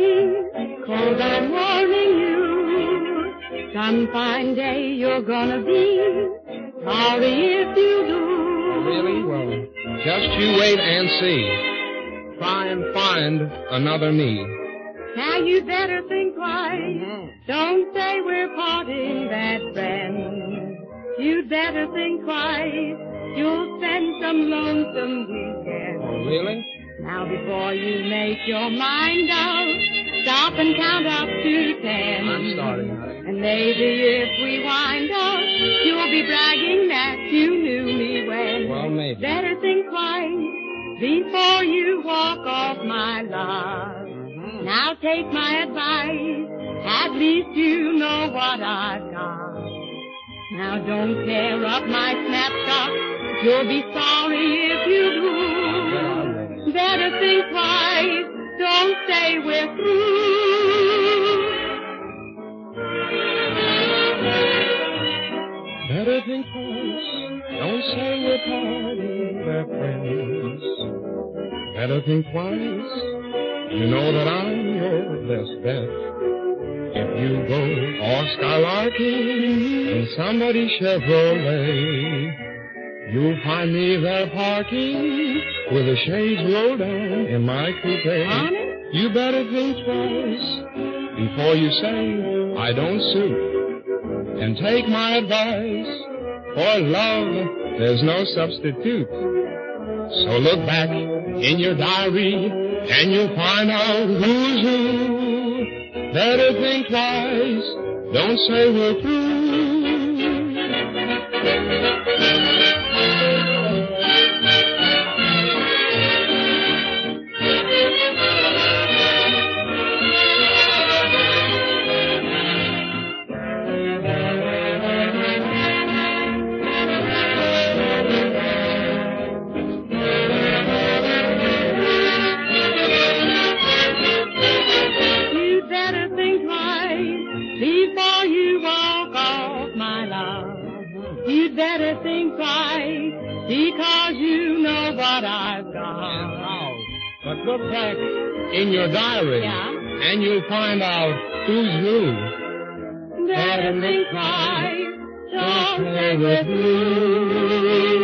'cause I'm warning you. Some fine day you're gonna be sorry if you do. Really? Well, just you wait and see. Try and find another me. Now you better think twice. Don't say we're parting, bad friends. You'd better think twice. You'll spend some lonesome weekend. Oh, really? Now before you make your mind out, stop and count up to 10. I'm starting, honey. And maybe if we wind up, you'll be bragging that you knew me when. Well, maybe. Better think twice before you walk off my love. Now take my advice, at least you know what I've got. Now don't tear up my snapshot, you'll be sorry if you do. Better think twice, don't say we're through. Better think twice, don't say we're parting, bad friends. Better think twice, you know that I'm your best bet. If you go all skylarking in somebody's Chevrolet, you'll find me there parking with the shades rolled down in my coupe. Honest? You better think twice before you say I don't suit. And take my advice, for love there's no substitute. So look back in your diary and you'll find out who's who. Better think twice, don't say we're through. You'd better think twice, because you know what I've got. How? But look back in your diary, and you'll find out who's who. Better think twice, don't say we're through.